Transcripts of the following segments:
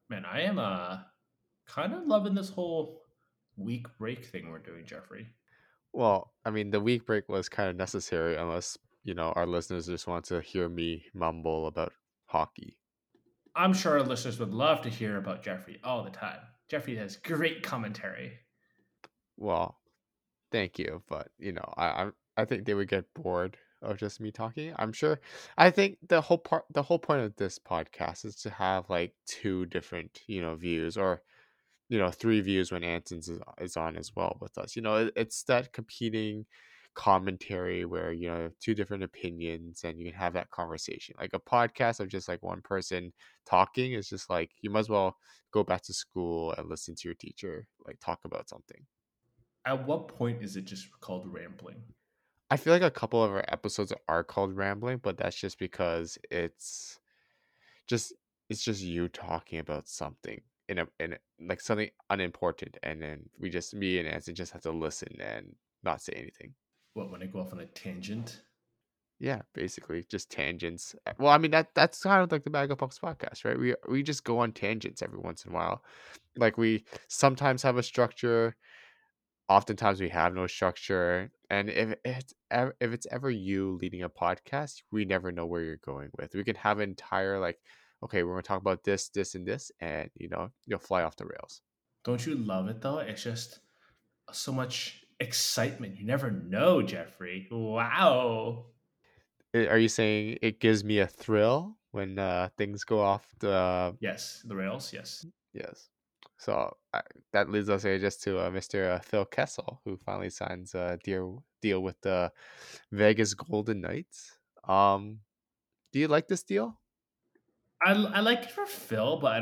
Man, I am kind of loving this whole week break thing we're doing, Jeffrey. Well, I mean, the week break was kind of necessary unless, our listeners just want to hear me mumble about hockey. I'm sure our listeners would love to hear about Jeffrey all the time. Jeffrey has great commentary. Well, thank you, but I think they would get bored of just me talking. I'm sure. I think the whole point of this podcast is to have like two different, views or three views when Anson's is on as well with us. It's that competing commentary where two different opinions and you can have that conversation. Like a podcast of just like one person talking is just like you might as well go back to school and listen to your teacher like talk about something. At what point is it just called rambling? I feel like a couple of our episodes are called rambling, but that's just because just it's just you talking about something like something unimportant, and then we just me and Anson just have to listen and not say anything. What, when I go off on a tangent? Yeah, basically just tangents. Well, I mean that's kind of like the Bag of Pucks podcast, right? We just go on tangents every once in a while. Like we sometimes have a structure, oftentimes we have no structure, and if it's ever you leading a podcast, we never know where you're going with. We can have an entire like, okay, we're going to talk about this and this, and you'll fly off the rails. Don't you love it though? It's just so much excitement. You never know, Jeffrey. Wow. Are you saying it gives me a thrill when things go off the? Yes, the rails, yes. Yes. So that leads us here just to Mr. Phil Kessel, who finally signs a deal with the Vegas Golden Knights. Do you like this deal? I like it for Phil, but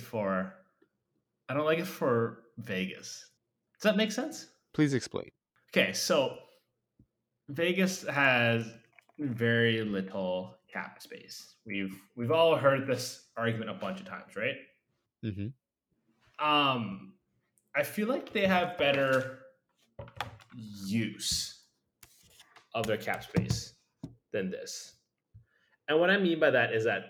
I don't like it for Vegas. Does that make sense? Please explain. Okay, so Vegas has very little cap space. We've all heard this argument a bunch of times, right? Mm-hmm. Um, I feel like they have better use of their cap space than this. And what I mean by that is that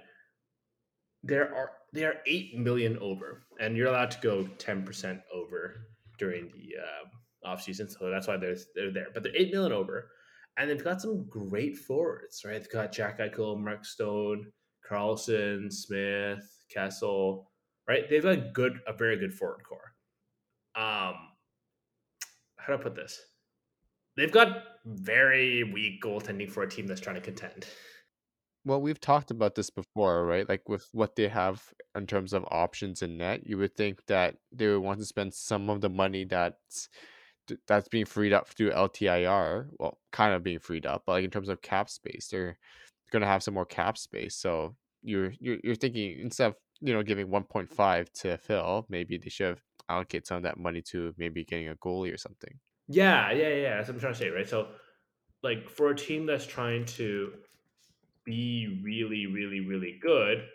they are 8 million over, and you're allowed to go 10% over during the off season. So that's why they're there. But they're 8 million over, and they've got some great forwards, right? They've got Jack Eichel, Mark Stone, Carlson, Smith, Kessel, right? They've got a very good forward core. Um, how do I put this? They've got very weak goaltending for a team that's trying to contend. Well, we've talked about this before, right? Like with what they have in terms of options in net, you would think that they would want to spend some of the money that's being freed up through LTIR. Well, kind of being freed up, but like in terms of cap space, they're going to have some more cap space. So you're thinking instead of giving 1.5 to Phil, maybe they should have allocate some of that money to maybe getting a goalie or something. Yeah. That's what I'm trying to say, right? So, like, for a team that's trying to be really, really, really good,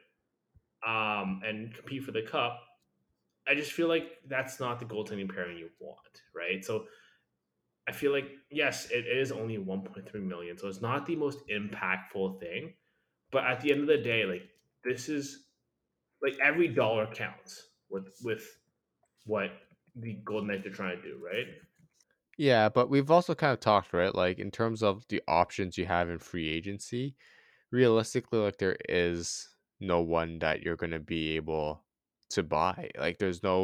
and compete for the cup, I just feel like that's not the goaltending pairing you want, right? So I feel like yes, it is only 1.3 million, so it's not the most impactful thing. But at the end of the day, like this is like every dollar counts with what the Golden Knights are trying to do, right? Yeah, but we've also kind of talked, right? Like in terms of the options you have in free agency, realistically, like there is no one that you're going to be able to buy. Like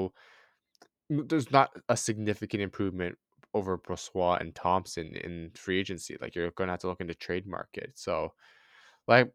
there's not a significant improvement over Brossoit and Thompson in free agency. Like you're going to have to look into trade market. So like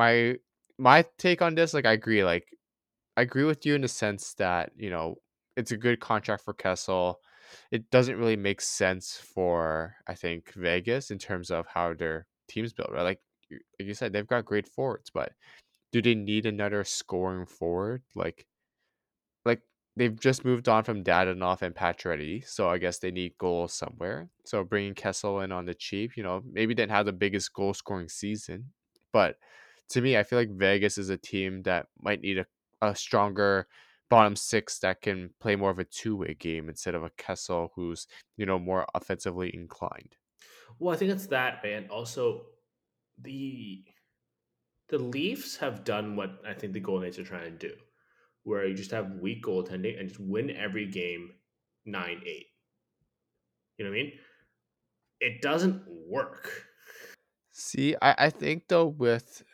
my take on this, like I agree with you in the sense that, it's a good contract for Kessel. It doesn't really make sense for, I think, Vegas in terms of how their team's built, right? Like you said, they've got great forwards, but do they need another scoring forward? Like they've just moved on from Dadonov and Pacioretty, so I guess they need goals somewhere. So bringing Kessel in on the cheap, maybe didn't have the biggest goal scoring season, but to me, I feel like Vegas is a team that might need a stronger bottom six that can play more of a two-way game instead of a Kessel who's more offensively inclined. Well, I think it's that, man. Also, the the Leafs have done what I think the Golden Knights are trying to do. where you just have weak goaltending and just win every game 9-8. You know what I mean? It doesn't work. See, I think though with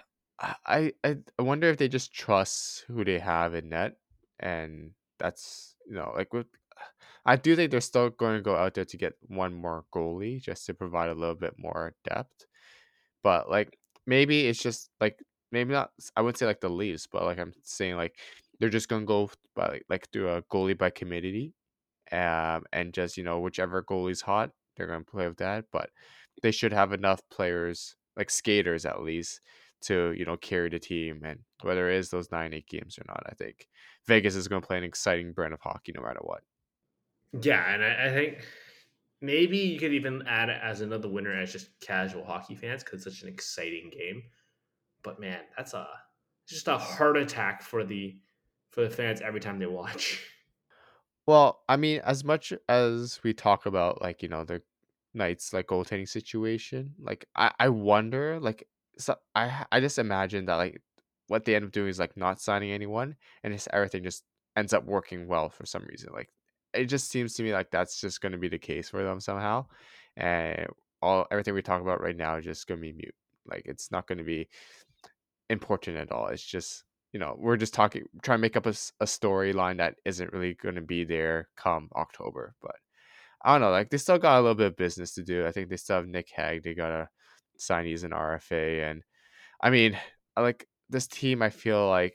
I wonder if they just trust who they have in net, and that's like with I do think they're still going to go out there to get one more goalie just to provide a little bit more depth. But like maybe it's just like maybe not. I wouldn't say like the Leafs, but like I'm saying like they're just gonna go by like do a goalie by committee, and just whichever goalie's hot, they're gonna play with that. But they should have enough players, like skaters at least, to carry the team. And whether it is those 9-8 games or not, I think Vegas is gonna play an exciting brand of hockey no matter what. Yeah, and I think maybe you could even add it as another winner as just casual hockey fans because it's such an exciting game. But man, that's a just a heart attack for the fans every time they watch. Well, I mean, as much as we talk about like the Knights like goaltending situation, like I wonder like so I just imagine that like what they end up doing is like not signing anyone, and just everything just ends up working well for some reason. Like it just seems to me like that's just going to be the case for them somehow, and all everything we talk about right now is just going to be mute. Like it's not going to be important at all. It's just we're just talking, trying to make up a storyline that isn't really going to be there come October. But I don't know, like they still got a little bit of business to do. I think they still have Nick Hag. They gotta sign he's an RFA, and I mean, I like this team. I feel like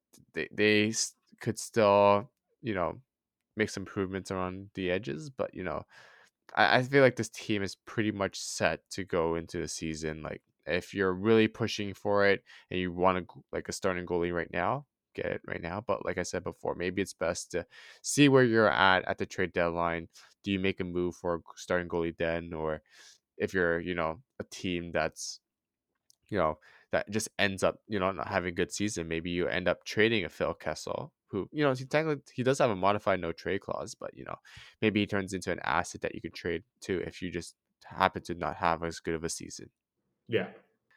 could still make some improvements around the edges, but I feel like this team is pretty much set to go into the season. Like, if you're really pushing for it and you want like a starting goalie right now, get it right now. But like I said before, maybe it's best to see where you're at the trade deadline. Do you make a move for a starting goalie then, or if you're a team that's you know, that just ends up, not having a good season. Maybe you end up trading a Phil Kessel, who, he technically he does have a modified no trade clause, but maybe he turns into an asset that you can trade to if you just happen to not have as good of a season. Yeah.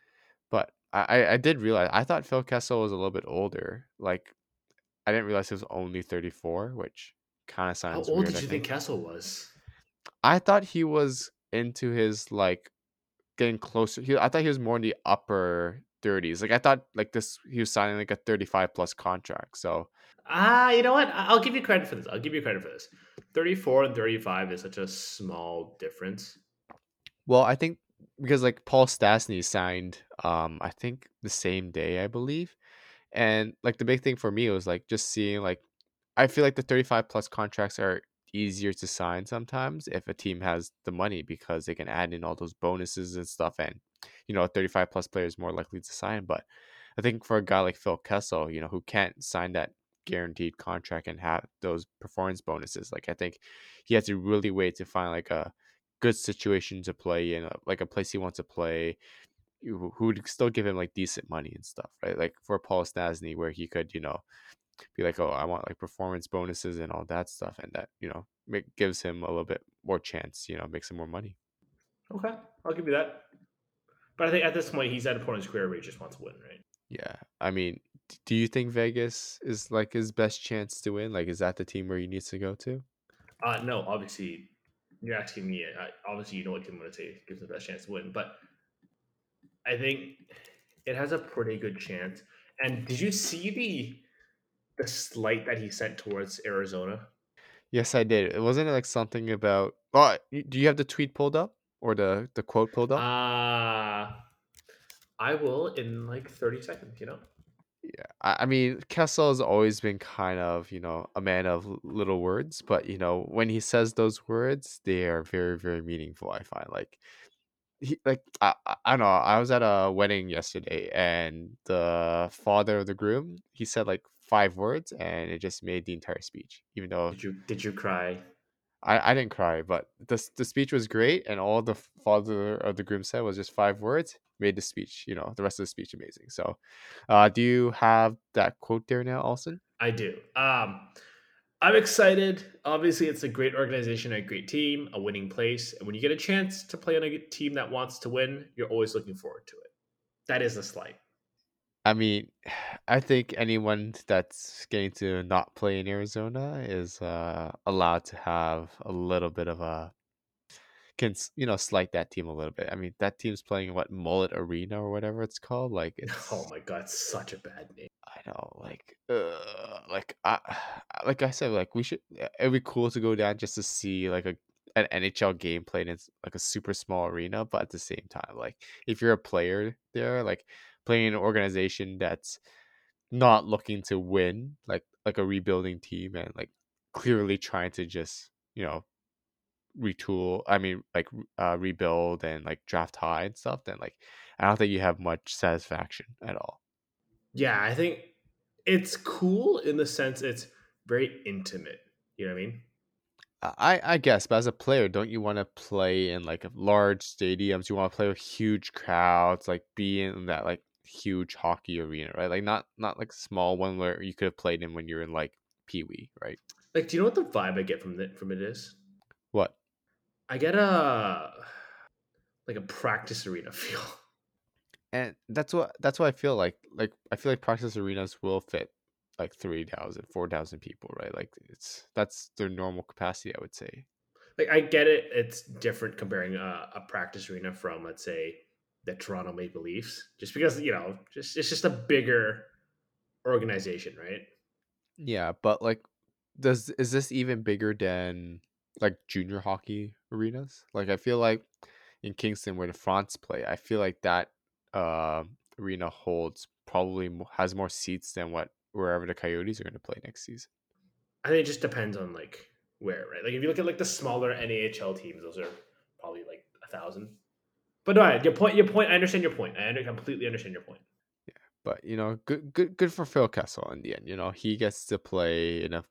But I did realize I thought Phil Kessel was a little bit older. Like I didn't realize he was only 34, which kind of How sounds old weird, did I you think think. Kessel was? I thought he was into his like getting closer. I thought he was more in the upper 30s. Like I thought like this he was signing like a 35 plus contract. So You know what? I'll give you credit for this. I'll give you credit for this. 34 and 35 is such a small difference. well, I think because like Paul Stastny signed I think the same day, I believe. And like the big thing for me was like just seeing like I feel like the 35 plus contracts are easier to sign sometimes if a team has the money because they can add in all those bonuses and stuff, and a 35 plus player is more likely to sign. But I think for a guy like Phil Kessel, who can't sign that guaranteed contract and have those performance bonuses, like I think he has to really wait to find like a good situation to play in, like a place he wants to play, who would still give him like decent money and stuff, right? Like for Paul Stasny, where he could, be like, oh, I want like performance bonuses and all that stuff, and that gives him a little bit more chance, makes him more money. Okay, I'll give you that. But I think at this point he's at a point in his career where he just wants to win, right? Yeah, I mean, do you think Vegas is like his best chance to win? Like, is that the team where he needs to go to? No, obviously you're asking me. Obviously, you know what team I'm going to say gives the best chance to win, but I think it has a pretty good chance. And did you see the slight that he sent towards Arizona? Yes, I did. It wasn't like something about. Oh, do you have the tweet pulled up or the quote pulled up? Uh I will in like 30 seconds. Yeah, I mean, Kessel has always been kind of, a man of little words, but when he says those words, they are very, very meaningful. I find like I don't know. I was at a wedding yesterday, and the father of the groom he said like 5 words, and it just made the entire speech. Even though Did you cry? I didn't cry, but the speech was great, and all the father of the groom said was just 5 words. Made the speech, the rest of the speech amazing. So, do you have that quote there now, Alson? I do. I'm excited. Obviously, it's a great organization, a great team, a winning place. And when you get a chance to play on a team that wants to win, you're always looking forward to it. That is a slight. I mean, I think anyone that's getting to not play in Arizona is allowed to have a little bit of a slight that team a little bit. I mean, that team's playing what Mullet Arena or whatever it's called. Like Oh it's my god, such a bad name. I know, like I said, like we should. It'd be cool to go down just to see like an NHL game played in like a super small arena, but at the same time, like if you're a player there, like playing in an organization that's not looking to win, like a rebuilding team, and like clearly trying to just retool. I mean, like rebuild and like draft high and stuff. Then like I don't think you have much satisfaction at all. Yeah, I think it's cool in the sense it's very intimate. You know what I mean? I guess, but as a player, don't you want to play in like large stadiums? You want to play with huge crowds, like be in that like huge hockey arena, right? Like not like a small one where you could have played in when you're in like Pee Wee, right? Like, do you know what the vibe I get from it is? What? I get a like a practice arena feel. And that's what I feel like. Like I feel like practice arenas will fit like 3,000, 4,000 people, right? Like that's their normal capacity, I would say. Like, I get it. It's different comparing a practice arena from, let's say, the Toronto Maple Leafs, just because just it's just a bigger organization, right? Yeah, but like does is this even bigger than like junior hockey arenas? Like I feel like in Kingston where the France play, I feel like that uh, arena holds probably has more seats than what wherever the Coyotes are going to play next season. I think it just depends on like where, right? Like if you look at like the smaller NAHL teams, those are probably like 1,000. But no, your point. I understand your point. Completely understand your point. But good for Phil Kessel in the end. He gets to play in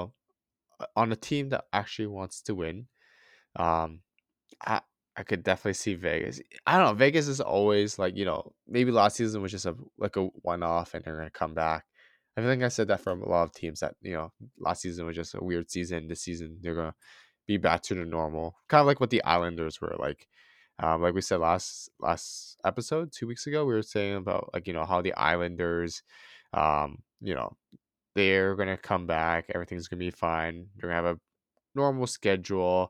on a team that actually wants to win. Um, I I could definitely see Vegas. I don't know. Vegas is always like maybe last season was just a one off and they're gonna come back. I think I said that from a lot of teams that last season was just a weird season. This season they're gonna be back to the normal, kind of like what the Islanders were like. Like we said last episode 2 weeks ago, we were saying about like how the Islanders, um, you know, they're gonna come back. Everything's gonna be fine. They're gonna have a normal schedule.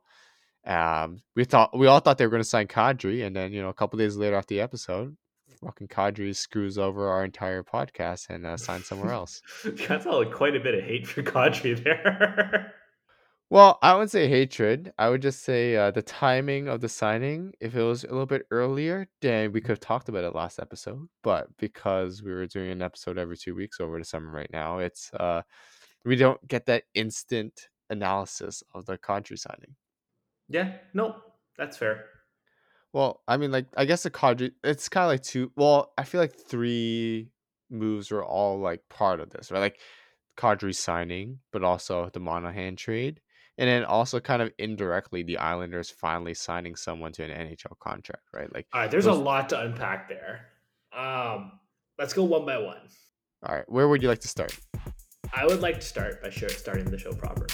We all thought they were going to sign Kadri, and then a couple days later after the episode, fucking Kadri screws over our entire podcast and signs somewhere else. That's all quite a bit of hate for Kadri there. Well, I wouldn't say hatred. I would just say the timing of the signing. If it was a little bit earlier, then we could have talked about it last episode. But because we were doing an episode every 2 weeks over the summer right now, it's we don't get that instant analysis of the Kadri signing. Yeah, no, that's fair. Well, I mean, like, I guess the Kadri, it's kind of like two. Well, I feel like three moves are all like part of this, right? Like Kadri signing, but also the Monahan trade, and then also kind of indirectly the Islanders finally signing someone to an NHL contract, right? Like All right, there's a those. lot to unpack there. Let's go one by one. All right, where would you like to start? I would like to start by starting the show proper.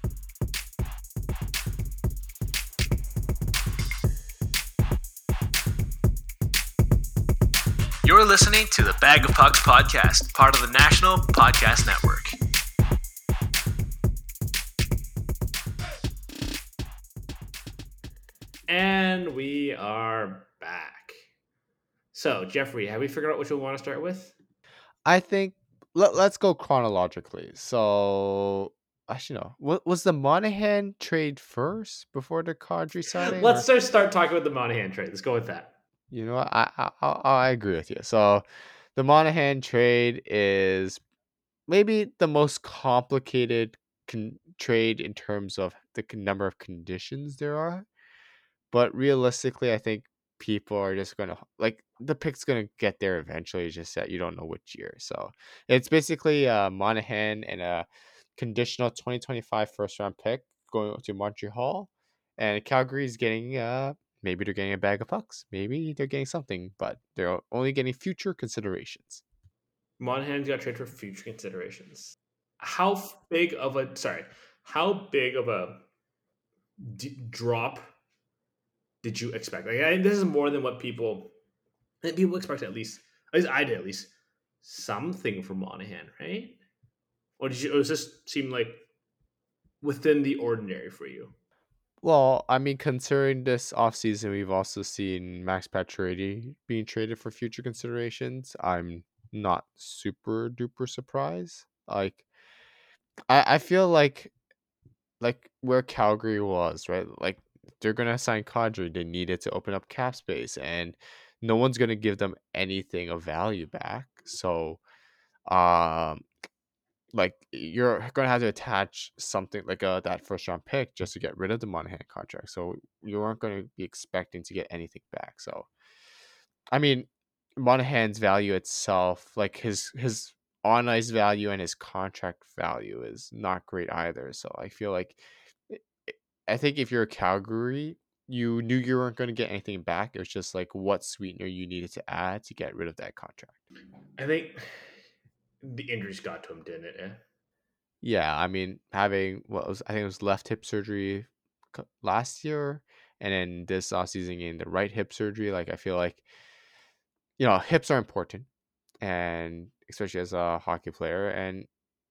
You're listening to the Bag of Pucks podcast, part of the National Podcast Network. And we are back. So, Jeffrey, have we figured out which one we want to start with? I think let's go chronologically. So. Actually, no. What was the Monahan trade first before the Kadri signing, Let's or just start talking about the Monahan trade. Let's go with that. you know what? I agree with you. So the Monahan trade is maybe the most complicated trade in terms of the number of conditions there are. But realistically, I think people are just gonna like the pick's gonna get there eventually. It's just that you don't know which year. So it's basically Monahan and a conditional 2025 first round pick going to Montreal, and Calgary's getting maybe they're getting a bag of pucks, maybe they're getting something, but they're only getting future considerations. Monahan's got traded for future considerations. How big of a How big of a drop did you expect? Like, this is more than what people expect. At least I did. At least something for Monahan, right? Or does this seem like within the ordinary for you? Well, I mean, considering this offseason, we've also seen Max Pacioretty being traded for future considerations. I'm not super duper surprised. Like, I feel like where Calgary was, right? Like they're gonna sign Kadri. They needed to open up cap space, and no one's gonna give them anything of value back. So, um, like you're gonna have to attach something like that first round pick just to get rid of the Monahan contract. So you aren't gonna be expecting to get anything back. So I mean, Monahan's value itself, like his on ice value and his contract value is not great either. So I feel like I I think if you're a Calgary, you knew you weren't going to get anything back. It was just like what sweetener you needed to add to get rid of that contract. I think the injuries got to him, didn't it? Eh? Yeah, I mean, having what was I think it was left hip surgery last year, and then this offseason getting the right hip surgery. Like I feel like hips are important, and especially as a hockey player, and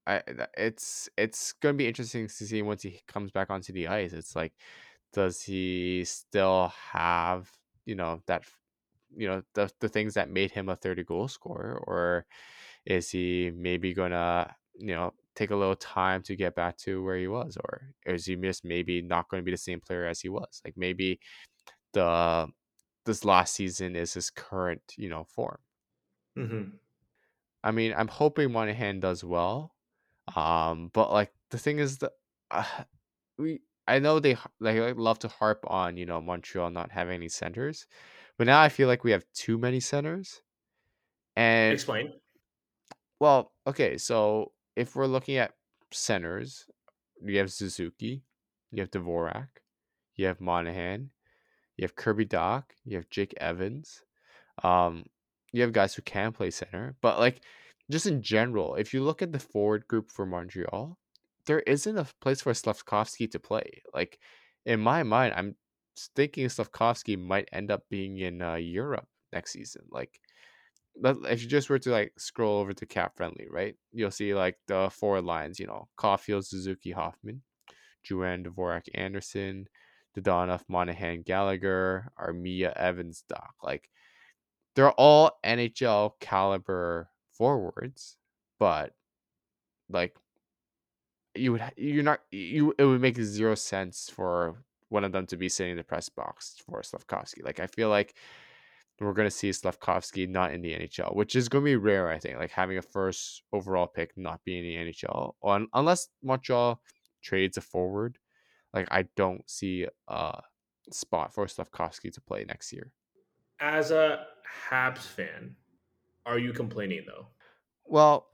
it's gonna be interesting to see once he comes back onto the ice. It's like, does he still have that the things that made him a 30 goal scorer, or is he maybe gonna take a little time to get back to where he was, or is he just maybe not going to be the same player as he was? Like maybe the this last season is his current form. Mm-hmm. I mean, I'm hoping Monahan does well. But like the thing is that we I know they love to harp on Montreal not having any centers, but now I feel like we have too many centers. And Explain. well, okay, so if we're looking at centers, you have Suzuki, you have Dvorak, you have Monahan, you have Kirby Doc, you have Jake Evans. Um, you have guys who can play center, but like just in general, if you look at the forward group for Montreal, there isn't a place for Slavkovsky to play. Like in my mind, I'm thinking Slavkovsky might end up being in Europe next season. Like if you just were to like scroll over to Cap Friendly, right, you'll see like the forward lines. Caulfield, Suzuki, Hoffman, Juan, Dvorak, Anderson, Dodonov, Monahan, Gallagher, Armia, Evans, Doc. Like they're all NHL caliber forwards, but like it would make zero sense for one of them to be sitting in the press box for Slavkovsky. Like I feel like we're gonna see Slavkovsky not in the NHL, which is gonna be rare. I think like having a first overall pick not being in the NHL, unless Montreal trades a forward. Like I don't see a spot for Slavkovsky to play next year. As a Habs fan, are you complaining though? Well,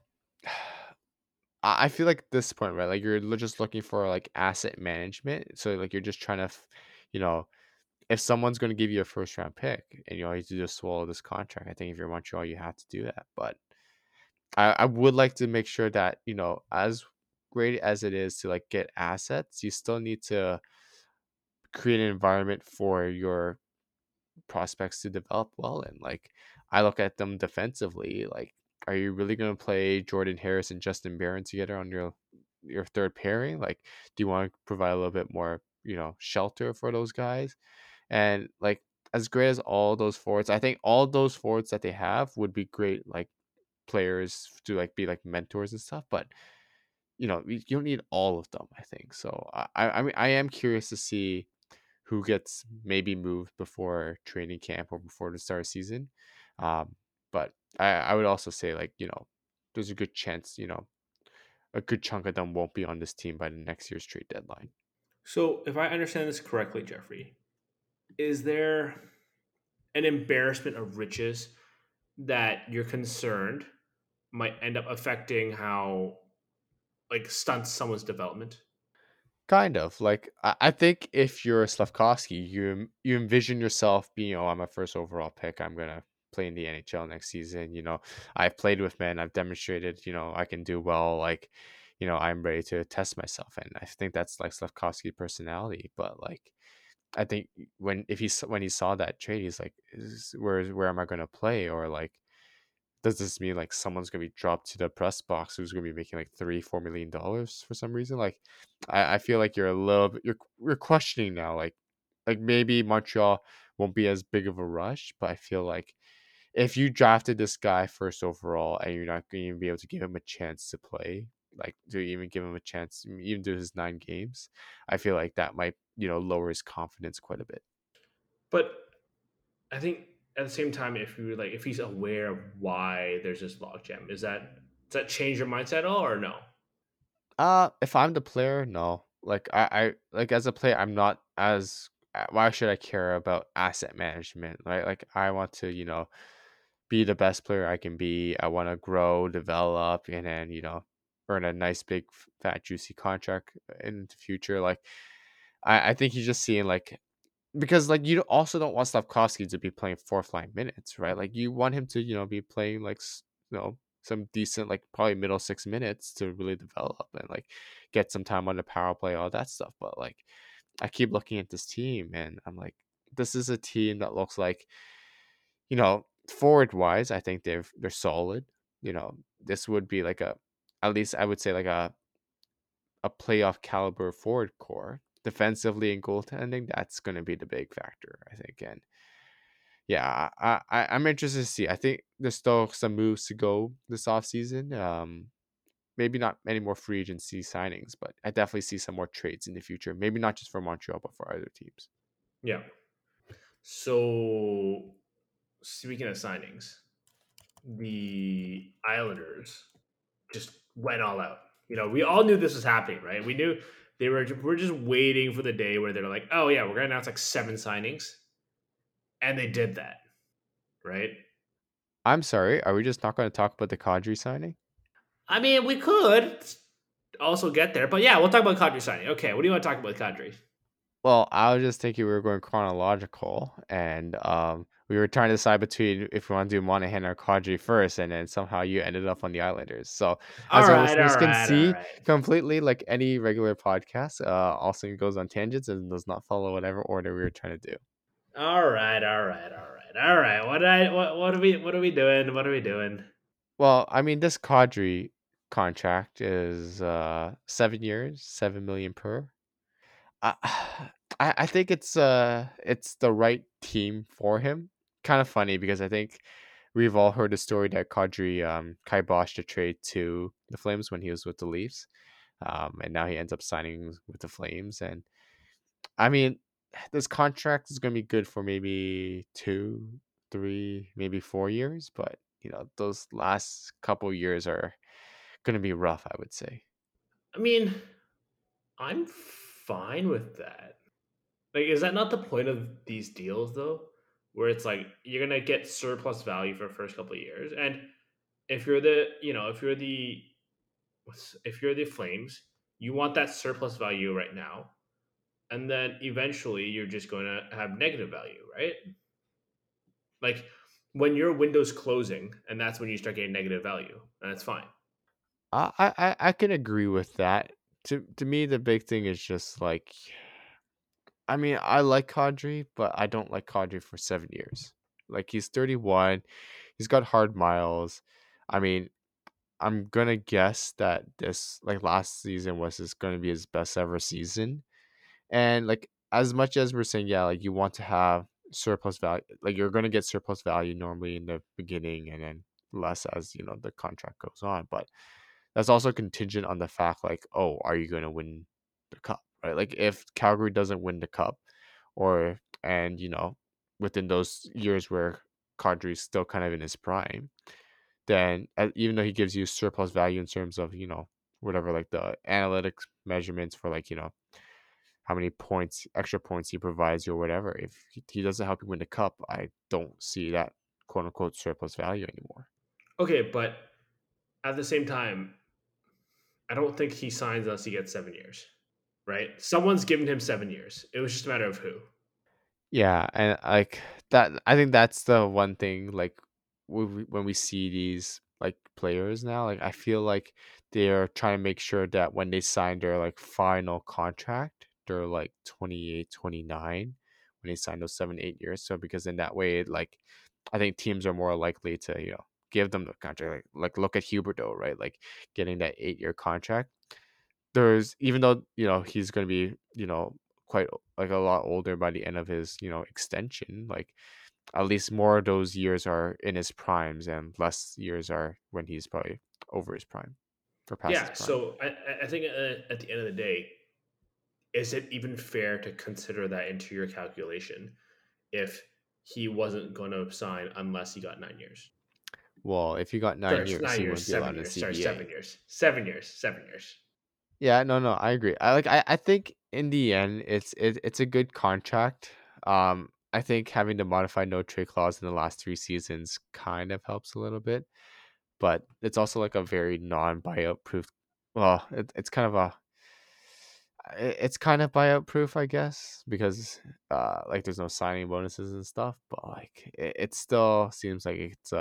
I feel like at this point, right? Like you're just looking for like asset management. So like you're just trying to, you know, if someone's going to give you a first round pick and you always just swallow this contract, I think if you're Montreal, you have to do that. But I would like to make sure that as great as it is to like get assets, you still need to create an environment for your prospects to develop well in. Like I look at them defensively, like are you really going to play Jordan Harris and Justin Barron together on your third pairing? Like do you want to provide a little bit more, shelter for those guys? And like as great as all those forwards, I think all those forwards that they have would be great like players to like be like mentors and stuff, but you don't need all of them, I think. So I mean I am curious to see who gets maybe moved before training camp or before the start of season. Um, but I would also say like, there's a good chance, a good chunk of them won't be on this team by the next year's trade deadline. So, if I understand this correctly, Jeffrey, is there an embarrassment of riches that you're concerned might end up affecting how like stunts someone's development? Kind of like I think if you're Slavkovsky, you envision yourself being, oh, I'm a first overall pick. I'm gonna play in the NHL next season. I've played with men. I've demonstrated, I can do well. Like, I'm ready to test myself, and I think that's like Slavkovsky personality. But like, I think when he saw that trade, he's like, where am I gonna play? Or like, does this mean like someone's gonna be dropped to the press box who's gonna be making like $3 4 million for some reason? Like, I feel like you're a little bit you're questioning now. Like maybe Montreal won't be as big of a rush, but I feel like if you drafted this guy first overall and you're not going to be able to give him a chance to play, like to even give him a chance, even do his 9 games, I feel like that might lower his confidence quite a bit. But I think at the same time, if he's aware of why there's this logjam, does that change your mindset at all or no? If I'm the player, no. Like I like as a player, I'm not as. Why should I care about asset management, right? Like I want to, be the best player I can be. I want to grow, develop, and then earn a nice big fat juicy contract in the future. Like I think he's just seeing like because like you also don't want Slavkovsky to be playing fourth line minutes, right? Like you want him to be playing like some decent like probably middle 6 minutes to really develop and like get some time on the power play, all that stuff. But like I keep looking at this team and I'm like, this is a team that looks like forward wise, I think they're solid. This would be like a at least I would say like a playoff caliber forward core. Defensively and goaltending, that's going to be the big factor, I think. And yeah, I'm interested to see. I think there's still some moves to go this offseason. Maybe not any more free agency signings, but I definitely see some more trades in the future. Maybe not just for Montreal, but for other teams. Yeah. So speaking of signings, the Islanders just went all out. We all knew this was happening, right? We knew we're just waiting for the day where they're like, oh yeah, we're gonna announce like 7 signings, and they did that, right? I'm sorry, are we just not going to talk about the Kadri signing? I mean, we could also get there, but yeah, we'll talk about Kadri signing. Okay, what do you want to talk about Kadri? Well, I was just thinking we were going chronological, and we were trying to decide between if we want to do Monahan or Kadri first, and then somehow you ended up on the Islanders. So, All as our right, all listeners can right, all see, right, completely like any regular podcast, also goes on tangents and does not follow whatever order we were trying to do. all right, all right, all right, all right. What are we doing? What are we doing? Well, I mean, this Kadri contract is 7 years, 7 million per. I I think it's the right team for him. Kind of funny because I think we've all heard the story that Kadri kiboshed a trade to the Flames when he was with the Leafs, and now he ends up signing with the Flames. And I mean, this contract is going to be good for maybe 2, 3, maybe 4 years, but those last couple years are going to be rough, I would say. I mean, I'm fine with that. Like, is that not the point of these deals though? Where it's like you're gonna get surplus value for the first couple of years, and if you're the, if you're the Flames, you want that surplus value right now, and then eventually you're just going to have negative value, right? Like when your window's closing, and that's when you start getting negative value, and that's fine. I can agree with that. To me, the big thing is just like, I mean, I like Kadri, but I don't like Kadri for 7 years. Like he's 31, he's got hard miles. I mean, I'm gonna guess that this like last season was just gonna be his best ever season. And like as much as we're saying, yeah, like you want to have surplus value, like you're gonna get surplus value normally in the beginning and then less as the contract goes on. But that's also contingent on the fact like, oh, are you gonna win the cup? Right? Like if Calgary doesn't win the cup or and within those years where Kadri's still kind of in his prime, then even though he gives you surplus value in terms of whatever like the analytics measurements for like how many points extra points he provides you or whatever, if he doesn't help you win the cup, I don't see that quote unquote surplus value anymore. Okay, but at the same time, I don't think he signs unless he gets 7 years. Right? Someone's given him 7 years. It was just a matter of who. Yeah, and like that, I think that's the one thing. Like when we see these like players now, like I feel like they're trying to make sure that when they sign their like final contract, they're like 28, 29 when they sign those 7, 8 years. So because in that way, like I think teams are more likely to give them the contract. Like look at Huberto, right? Like getting that 8-year contract. There's even though he's going to be quite like a lot older by the end of his extension. Like at least more of those years are in his primes, and less years are when he's probably over his prime or past his Yeah. prime. So I think at the end of the day, is it even fair to consider that into your calculation if he wasn't going to sign unless he got 9 years? Well, if you got nine Sorry, years, nine he years, wouldn't be allowed in 7 years. Sorry, CBA. 7 years. 7 years. 7 years. Yeah, no, no, I agree. I think in the end, it's a good contract. I think having the modified no trade clause in the last 3 seasons kind of helps a little bit, but it's also like a very non buyout proof. Well, it's kind of it's kind of buyout proof, I guess, because like there's no signing bonuses and stuff, but like it still seems like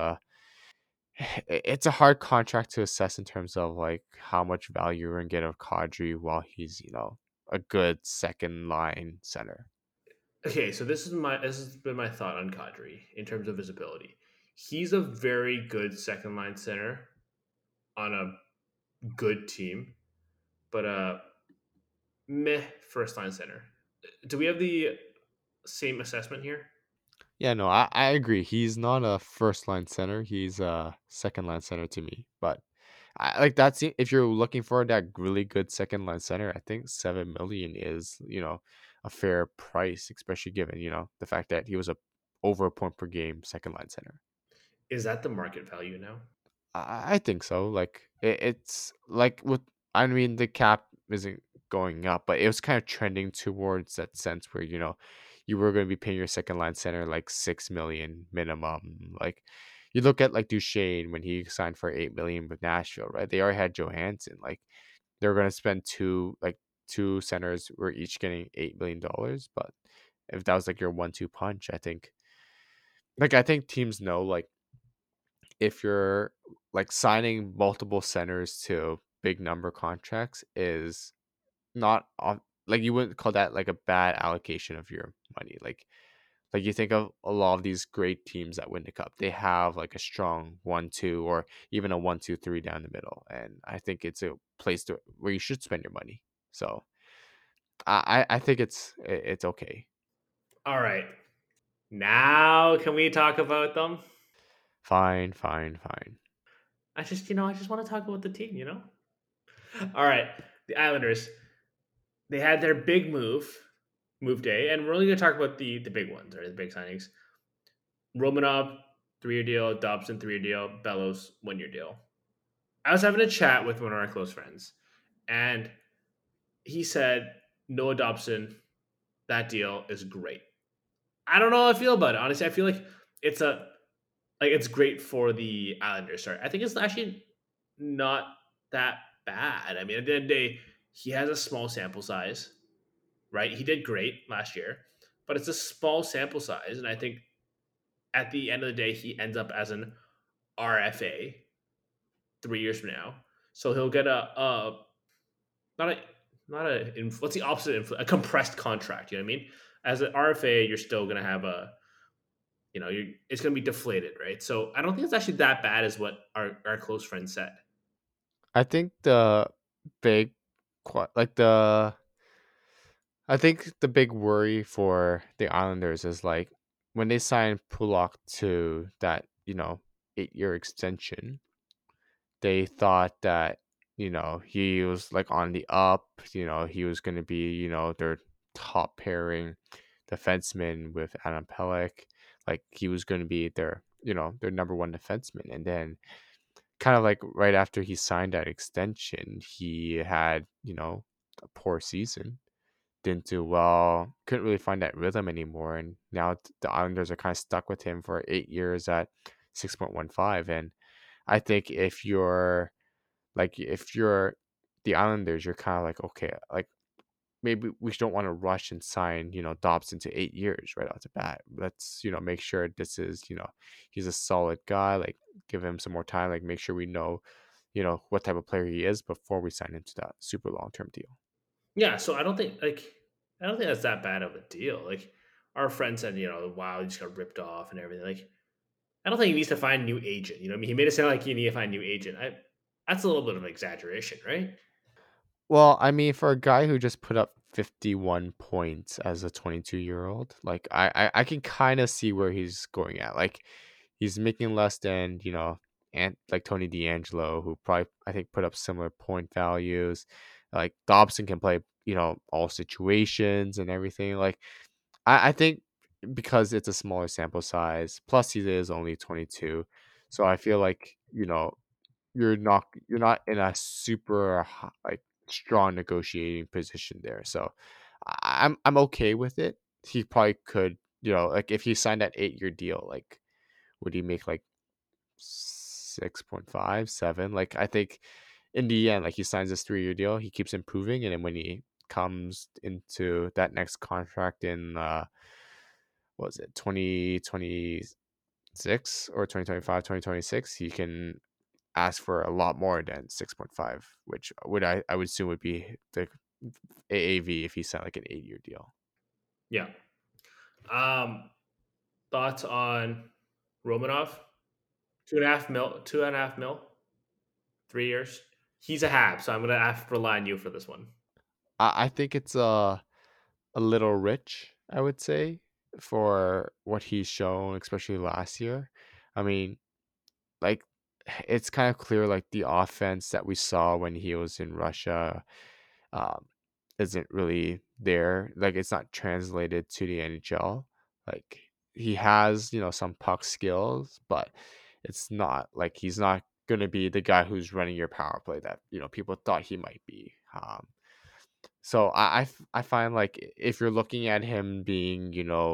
it's a hard contract to assess in terms of like how much value you're gonna get of Kadri while he's a good second line center. Okay, so this has been my thought on Kadri in terms of his ability. He's a very good second line center on a good team, but meh first line center. Do we have the same assessment here? Yeah, no, I agree. He's not a first line center. He's a second line center to me. But I like that's if you're looking for that really good second line center, I think 7 million is a fair price, especially given the fact that he was a over a point per game second line center. Is that the market value now? I think so. Like it's like with I mean the cap isn't going up, but it was kind of trending towards that sense where you were going to be paying your second line center like 6 million minimum. Like you look at like Duchesne when he signed for 8 million with Nashville, right? They already had Johansson. Like they're going to spend two centers were each getting $8 million, but if that was like your 1-2 punch, I think teams know like if you're like signing multiple centers to big number contracts is not like you wouldn't call that like a bad allocation of your money. Like you think of a lot of these great teams that win the cup, they have like a strong 1-2 or even a 1-2-3 down the middle, and I think it's a place where you should spend your money. So I think it's okay. All right. Now can we talk about them? Fine, fine, fine. I just want to talk about the team. All right. The Islanders, they had their big move day, and we're only going to talk about the big ones, or the big signings. Romanov, 3-year deal. Dobson, 3-year deal. Bellows, 1-year deal. I was having a chat with one of our close friends, and he said Noah Dobson, that deal is great. I don't know how I feel about it. Honestly, I feel like it's a it's great for the Islanders. Sorry, I think it's actually not that bad. I mean, at the end of the day, he has a small sample size, right? He did great last year, but it's a small sample size, and I think at the end of the day, he ends up as an RFA 3 years from now. So he'll get a not a not a what's the opposite a compressed contract. You know what I mean? As an RFA, you're still gonna have it's gonna be deflated, right? So I don't think it's actually that bad as what our close friend said. I think the big like the I think the big worry for the Islanders is like when they signed Pulak to that, 8-year extension, they thought that, he was like on the up, he was going to be, their top pairing defenseman with Adam Pelech. Like he was going to be their number one defenseman. And then kind of like right after he signed that extension, he had, a poor season, didn't do well, couldn't really find that rhythm anymore. And now the Islanders are kind of stuck with him for 8 years at 6.15. And I think if you're the Islanders, you're kind of like, okay, like maybe we don't want to rush and sign, Dobson to 8 years right off the bat. Let's, make sure this is, he's a solid guy, like give him some more time, like make sure we know, what type of player he is before we sign him to that super long term deal. Yeah, so I don't think that's that bad of a deal. Like our friend said, wow, he just got ripped off and everything. Like I don't think he needs to find a new agent. You know, what I mean, he made it sound like he need to find a new agent. That's a little bit of an exaggeration, right? Well, I mean, for a guy who just put up 51 points as a 22-year-old, like I can kind of see where he's going at. Like he's making less than, and like Tony D'Angelo, who probably I think put up similar point values. Like Dobson can play, all situations and everything. Like I think because it's a smaller sample size, plus he is only 22, so I feel like, you're not in a super like strong negotiating position there. So I'm okay with it. He probably could, like if he signed that 8-year deal, like would he make like 6.5, 7? Like I think in the end, like he signs this 3-year deal, he keeps improving, and then when he comes into that next contract in what was it, 2026 or 2025, 2026, he can ask for a lot more than 6.5, which I would assume would be the AAV if he signed like an 8-year deal. Yeah. Um, Thoughts on Romanov? 2.5 mil, 2.5 mil, 3 years. He's a Hab, so I'm gonna have to rely on you for this one. I think it's a little rich, I would say, for what he's shown, especially last year. I mean, like it's kind of clear like the offense that we saw when he was in Russia um, isn't really there. Like it's not translated to the NHL. Like he has, some puck skills, but it's not like he's not going to be the guy who's running your power play that, people thought he might be. So I find like if you're looking at him being,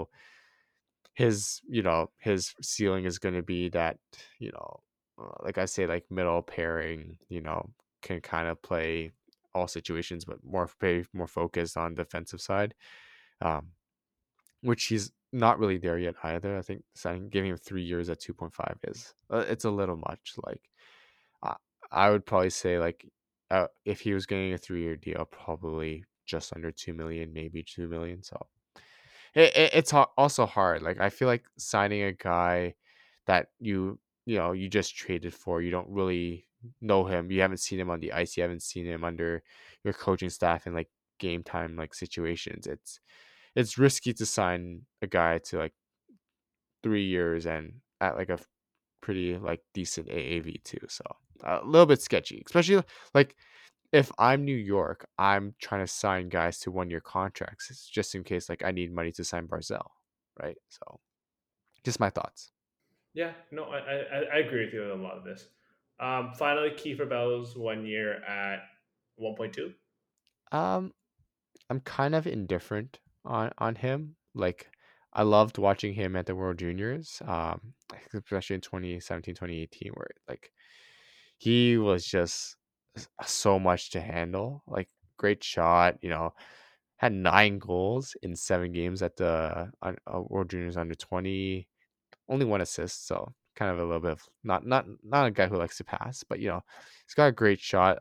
his ceiling is going to be that, like I say, like middle pairing, can kind of play all situations, but more focused on defensive side, um, which he's not really there yet either. I think giving him 3 years at 2.5 is it's a little much. Like I, I would probably say like if he was getting a 3-year deal, probably just under 2 million, maybe 2 million. So it's also hard. Like I feel like signing a guy that you just traded for, you don't really know him. You haven't seen him on the ice. You haven't seen him under your coaching staff in like game time like situations. It's risky to sign a guy to like 3 years and at like a pretty like decent AAV too. So a little bit sketchy, especially like if I'm New York, I'm trying to sign guys to 1-year contracts. It's just in case like I need money to sign Barzell, right? So just my thoughts. Yeah, no, I agree with you on a lot of this. Finally, Kiefer Bellows 1 year at 1.2. Um, I'm kind of indifferent on him. Like I loved watching him at the World Juniors, especially in 2017, 2018, where like he was just so much to handle. Like great shot, had 9 goals in 7 games at the World Juniors under 20, only 1 assist, so kind of a little bit of not a guy who likes to pass, but he's got a great shot.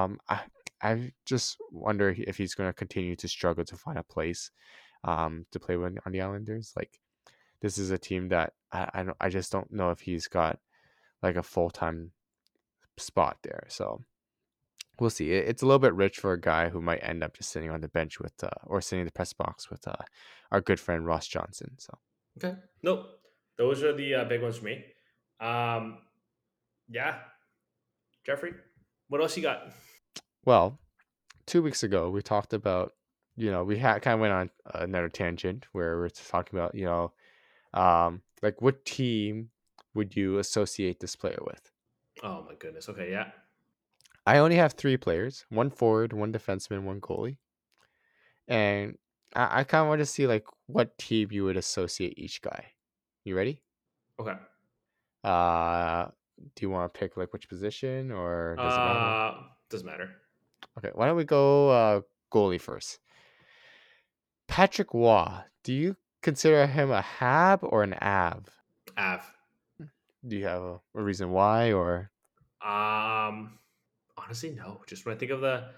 I just wonder if he's going to continue to struggle to find a place to play with on the Islanders. Like this is a team that I just don't know if he's got like a full time spot there. So we'll see. It's a little bit rich for a guy who might end up just sitting on the bench with or sitting in the press box with our good friend Ross Johnson. So Okay, nope. Those are the big ones for me. Um, yeah, Jeffrey, what else you got? well, 2 weeks ago we talked about we had kind of went on another tangent where we're talking about like what team would you associate this player with. Oh my goodness. Okay, yeah. I only have 3 players: one forward, one defenseman, one goalie, and I kind of want to see like what team you would associate each guy. You ready? Okay. uh do you want to pick like which position or does it matter? Doesn't matter. Okay, why don't we go goalie first. Patrick Waugh, do you consider him a Hab or an Av? Av. Do you have a reason why, or Um, Honestly, no. Just when I think of the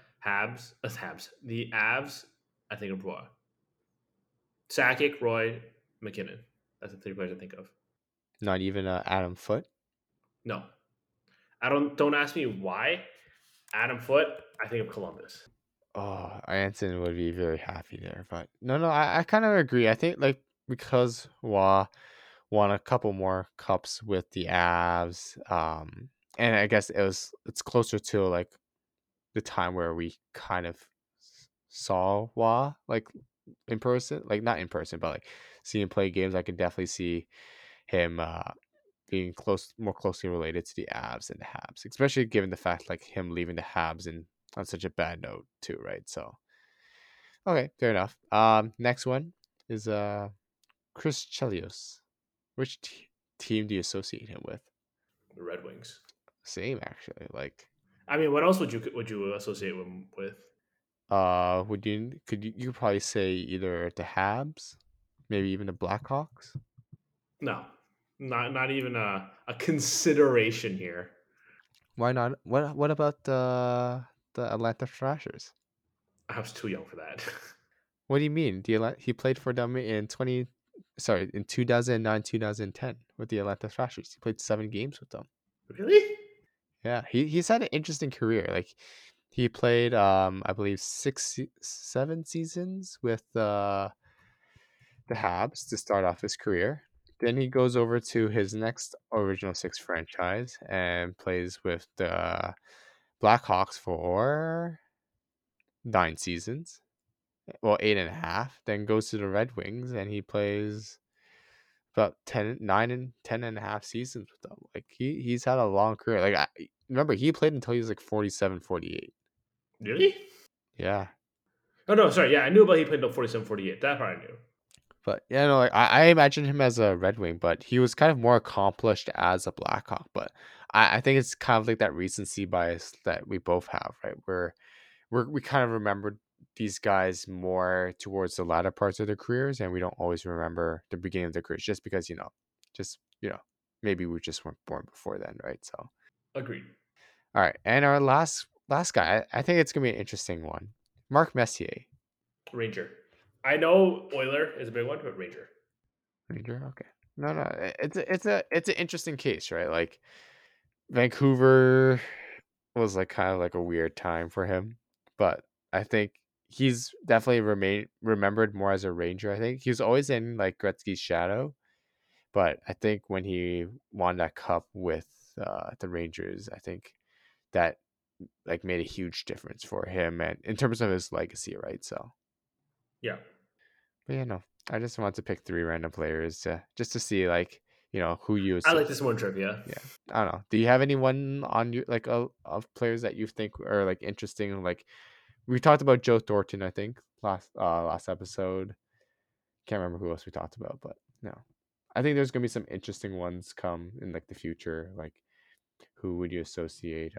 the Avs, I think of Roy, Sakic, Roy, McKinnon. That's the three players I think of. Not even Adam Foote. No, I don't ask me why. Adam Foote, I think of Columbus. Oh, Anson would be very happy there, but no, I kind of agree. I think like because Wah won a couple more cups with the Avs, and I guess it's closer to like the time where we kind of saw Wah like in person, like not in person, but like seeing him play games. I could definitely see him being more closely related to the Avs and the Habs, especially given the fact like him leaving the Habs and on such a bad note too, right? So okay, fair enough. Next one is Chris Chelios. Which team do you associate him with? The Red Wings. Same actually. Like, I mean, what else would you associate him with? would you could probably say either the Habs, maybe even the Blackhawks. No, not even a consideration here. Why not? What about the Atlanta Thrashers? I was too young for that. What do you mean? He played for them in 2009, 2010 with the Atlanta Thrashers. He played 7 games with them. Really? Yeah, he's had an interesting career. Like he played I believe 7 seasons with the Habs to start off his career. Then he goes over to his next original six franchise and plays with the Blackhawks for 9 seasons. Well, 8.5. Then goes to the Red Wings and he plays about 9 and 10.5 seasons with them. Like he's had a long career. Like remember he played until he was like 47, 48. Really? Yeah. Oh no, sorry. Yeah, I knew about he played until 47, 48. That part I knew. But yeah, no, like I imagine him as a Red Wing, but he was kind of more accomplished as a Blackhawk. But I think it's kind of like that recency bias that we both have, right? Where we kind of remember these guys more towards the latter parts of their careers, and we don't always remember the beginning of their careers, just because just maybe we just weren't born before then, right? So, Agreed. all right, and our last guy, I think it's gonna be an interesting one, Mark Messier. Ranger. I know Oiler is a big one, but Ranger. Ranger, okay. No, no, it's an interesting case, right? Like Vancouver was like kind of like a weird time for him, but I think he's definitely remain remembered more as a Ranger. I think he was always in like Gretzky's shadow, but I think when he won that cup with the Rangers, I think that like made a huge difference for him and in terms of his legacy, right? So, Yeah. but yeah, no, I just want to pick 3 random players to just to see like who you I like associate. this one trivia. Yeah, I don't know. Do you have anyone on you like of players that you think are like interesting? Like we talked about Joe Thornton, I think last episode. Can't remember who else we talked about, but no, I think there's gonna be some interesting ones come in like the future. Like who would you associate?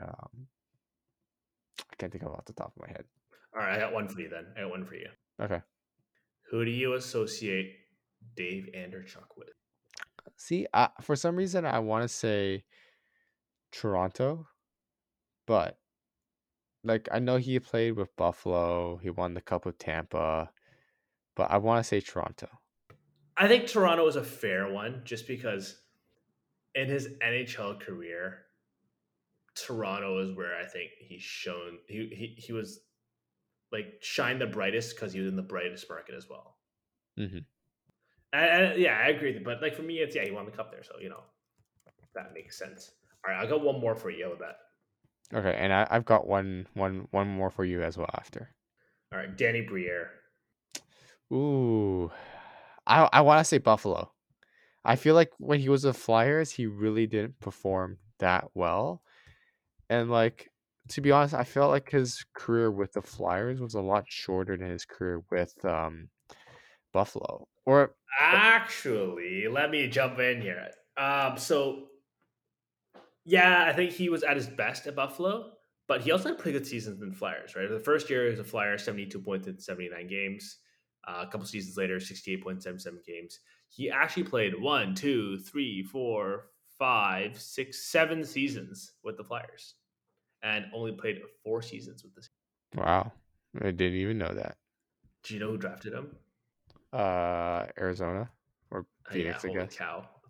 I can't think of off the top of my head. All right, I got one for you then. I got one for you. Okay. Who do you associate Dave Anderchuk with? See, for some reason I want to say Toronto, but like I know he played with Buffalo. He won the Cup with Tampa, but I want to say Toronto. I think Toronto is a fair one just because in his NHL career, Toronto is where I think he's shown he was like shine the brightest because he was in the brightest market as well. Hmm. Yeah, I agree. But like for me, it's he won the cup there, so that makes sense. All right, I got one more for you. How about that? Okay, and I've got one more for you as well after. All right, Danny Briere. Ooh, I want to say Buffalo. I feel like when he was with Flyers, he really didn't perform that well, and like to be honest, I felt like his career with the Flyers was a lot shorter than his career with Buffalo. Or Actually, let me jump in here. So yeah, I think he was at his best at Buffalo, but he also had pretty good seasons in Flyers, right? The first year he was a Flyer, 72 points in 79 games. A couple seasons later, 68.77 games. He actually played 1, 2, 3, 4, 5, 6, 7 seasons with the Flyers and only played 4 seasons with the. wow, I didn't even know that. Do you know who drafted him? Arizona or Yeah, Phoenix, I holy guess. cow.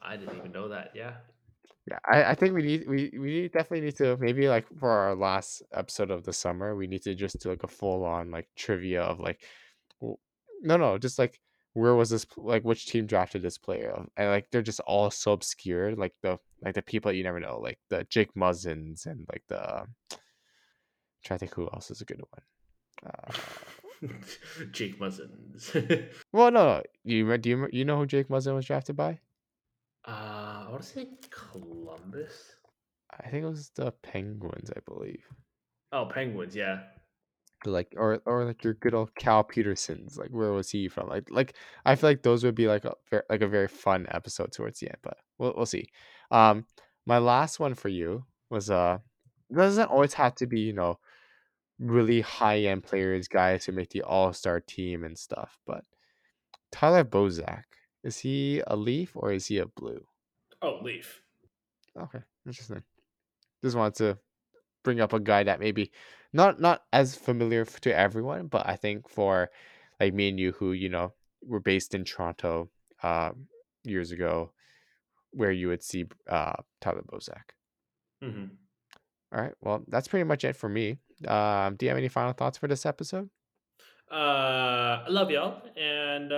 I didn't even know that. Yeah. Yeah, I think we definitely need to, maybe like for our last episode of the summer, we need to just do like a full on like trivia of like, w- no, just like where was this, like which team drafted this player, and like they're just all so obscure, like the people that you never know, like the Jake Muzzins and like the, try to think who else is a good one. Jake Muzzins. Well, no, you know who Jake Muzzin was drafted by? I want to say Columbus. I think it was the Penguins, I believe. Oh, Penguins. Yeah. Like, or like your good old Cal Petersons, like where was he from? Like I feel like those would be like a very fun episode towards the end, but we'll see. My last one for you was doesn't always have to be, really high end players, guys who make the all-star team and stuff, but Tyler Bozak, is he a Leaf or is he a Blue? Oh, Leaf. Okay, interesting. Just wanted to bring up a guy that maybe not as familiar to everyone, but I think for like me and you, who were based in Toronto years ago, where you would see Tyler Bozak. Mm-hmm. All right, well, that's pretty much it for me. Do you have any final thoughts for this episode? I love y'all and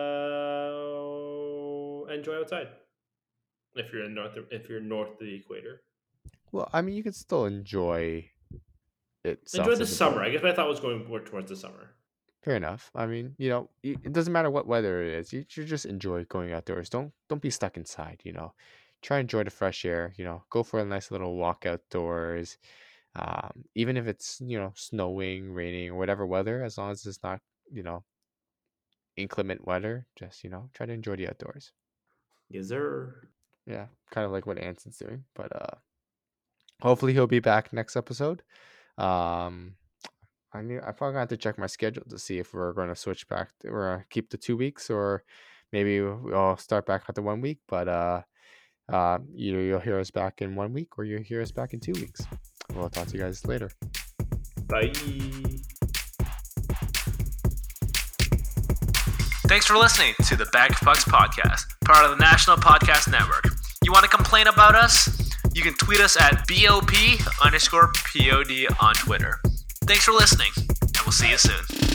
enjoy outside. If you're north of the equator, Well, I mean, you could still enjoy it enjoy south the of the summer. border. I guess my thought was going more towards the summer. Fair enough. I mean, it doesn't matter what weather it is. You should just enjoy going outdoors. Don't be stuck inside. Try and enjoy the fresh air. Go for a nice little walk outdoors. Even if it's snowing, raining, or whatever weather, as long as it's not you know inclement weather, just try to enjoy the outdoors. Yes, sir. Yeah, kind of like what Anson's doing. But hopefully he'll be back next episode. Um, I probably have to check my schedule to see if we're going to switch back. We're going to keep the 2 weeks, or maybe we'll start back at the 1 week. But either you'll hear us back in 1 week, or you'll hear us back in 2 weeks. We'll talk to you guys later. Bye. Thanks for listening to the Bag of Pucks podcast, part of the National Podcast Network. You want to complain about us? You can tweet us at BOP_POD on Twitter. Thanks for listening, and we'll see you soon.